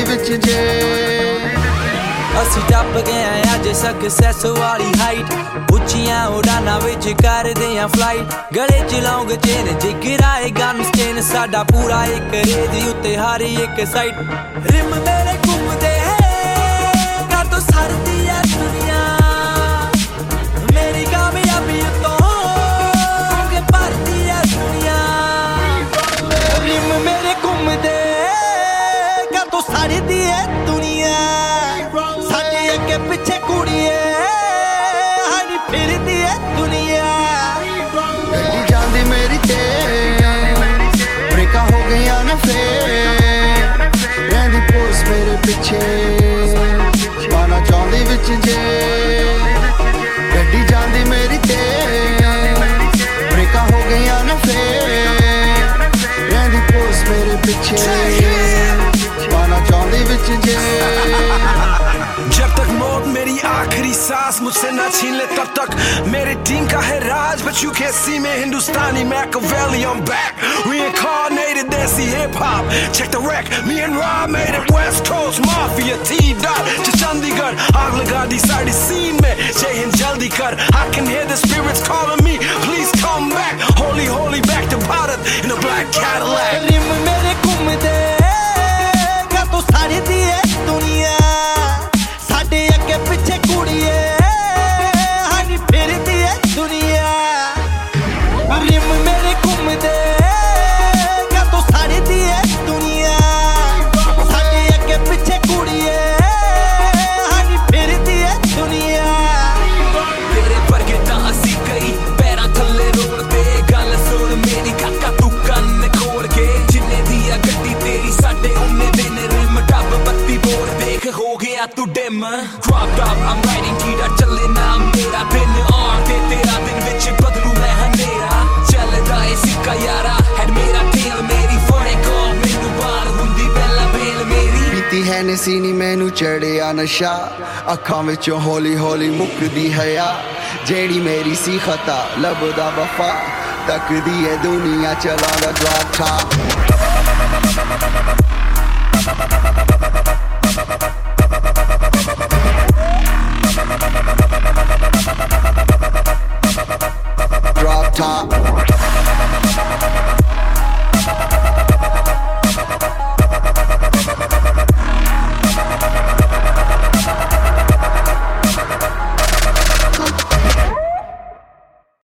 विच जे ਅਸੀਂ ਟੱਪ ਗਏ ਆਂ ਅੱਜ ਸਕਸੈਸ ਵਾਲੀ ਹਾਈਟ ਉੱਚੀਆਂ ਉਡਾਨਾਂ ਵਿੱਚ ਕਰਦੇ ਆਂ ਫਲਾਈਟ ਗਲੇ ਚ ਲੌਂਗ ਚੇਨ ਜਿਗਰਾਏ ਗਨ ਸਟੇਨ ਸਾਡਾ ਪੂਰਾ ਇੱਕ ਰੇਜ ਉੱਤੇ ਹਰ ਇੱਕ ਸਾਈਡ ਰਿਮ ਮੇਰੇ ਘੁੰਮਦੇ ਕਾਤੋਂ ਸਰਦੀ ਆ ਦੁਨੀਆ ਮੇਰੀ ਕਾਮਯਾਬੀ ਤੋਂ ਕਿ ਭਰਦੀ ਆ ਦੁਨੀਆ ਰਿਮ ਮੇਰੇ ਘੁੰਮਦੇ ਕਾਤੋਂ ਸਰਦੀ ਆ ਦੁਨੀਆ के पीछे कुड़िए हरी फिरदी है दुनिया गड्डी जांदी मेरी ते ब्रेका हो गई ना फेर रहंदी पोस मेरे पिछे पाना चाहंदी विच जे गड्डी जांदी मेरी ते ब्रेका हो गई ना फेर रहंदी पोस मेरे पिछे पाना चाहंदी विच जे जब तक मौत मेरी आखिरी सांस मुझसे ना छीन ले तब तक मेरे टीम का है राज but you can't see me Hindustani Machiavelli I'm back reincarnated desi hip hop check the wreck me and Rob made it West Coast Mafia T-Dot to Chandigarh aag laga di saadi scene mein jai hind jaldi kar I can hear the spirits calling me please come back holy holy back to Bharat in a black Cadillac rim mere ghumde ka to sari di hai duniya ਸਾਡੇ ਅੱਗੇ ਪਿੱਛੇ ਕੁੜੀਏ ਹਰੀ ਫਿਰਦੀ ਐ ਦੁਨੀਆ rim ਮੇਰੇ ਘੁੰਮਦੇ ਕਾਤੋਂ ਸਰਦੀ ਐ ਦੁਨੀਆ ਸਾਡੇ ਅੱਗੇ ਪਿੱਛੇ ਕੁੜੀਏ ਹਰੀ ਫਿਰਦੀ ਐ ਦੁਨੀਆ ਤੇਰੇ ਵਰਗੇ ਤਾਂ ਅਸੀਂ ਕਈ ਪੈਰਾਂ ਥੱਲੇ ਰੋੜਦੇ ਗੱਲ ਸੁਣ ਮੇਰੀ ਕਾਕਾ ਤੂੰ ਕੰਨ ਖੋਲ ਕੇ ਜਿੰਨੇ ਦੀ ਆ ਗੱਡੀ ਤੇਰੀ ਸਾਡੇ ਉਹਨੇ ਦੇ ਨੇ ਰਿਮ ਡੱਬ ਬੱਤੀ ਬੋੜ ਦੇਖ ਹੋ ਗਿਆ ਤੂੰ dim Dropped up, I'm riding T-da ਚੱਲੇ ਨਾਮ ਮੇਰਾ ਦਿਨ ਆਉਣ ਤੇ ਤੇਰਾ ਦਿਨ ਵਿੱਚ ਬਦਲੂ ਮੈਂ ਹਨੇਰਾ ਚੱਲਦਾ ਏ ਸਿੱਕਾ ਯਾਰਾ ਹੈਡ ਮੇਰਾ ਟੇਲ ਮੇਰੀ ਫੋੜੇ ਕੋਲ ਮੈਨੂੰ ਬਾਹਰ ਹੁੰਦੀ ਪਹਿਲਾਂ ਬੇਲ ਮੇਰੀ ਪੀਤੀ ਹੈ ਨਸੀਨੀ ਮੈਨੂੰ ਚੜਿਆ ਨਸ਼ਾ ਅੱਖਾਂ ਵਿੱਚੋਂ ਹੌਲੀ ਹੌਲੀ ਮੁੱਕਦੀ ਹਯਾ ਜਿਹੜੀ ਮੇਰੀ ਸੀ ਖਤਾ ਲੱਭਦਾ ਵਫਾ ਤੱਕਦੀ ਏ ਦੁਨੀਆ ਚਲਾਉਂਦਾ ਜਵਾਕ